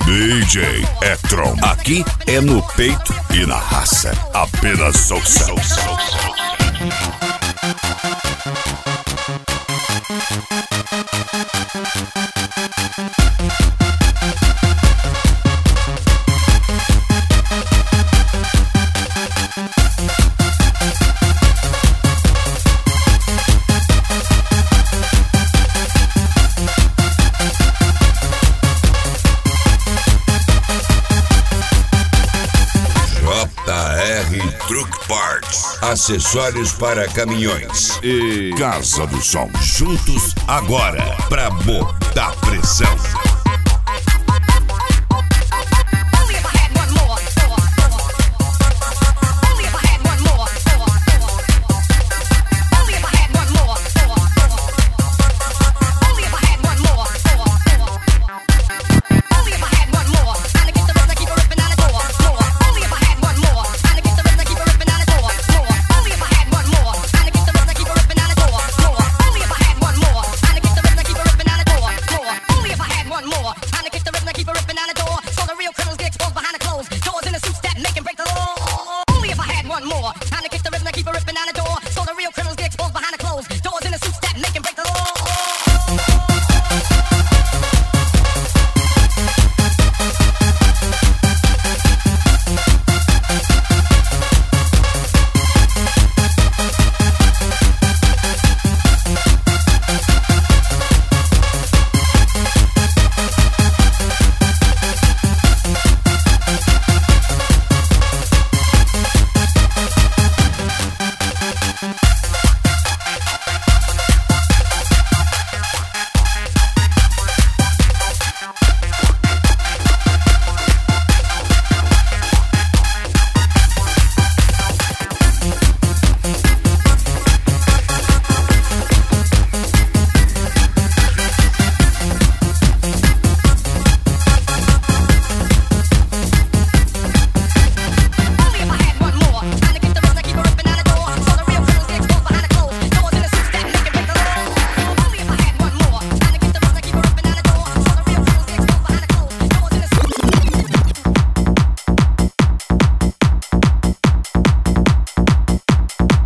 DJ Etron. Aqui é no peito e na raça. Apenas ouça. JR Truck Parts, acessórios para caminhões e Casa do Som. Juntos agora pra botar pressão. More. And I kick the rhythm, I keep it ripping on it.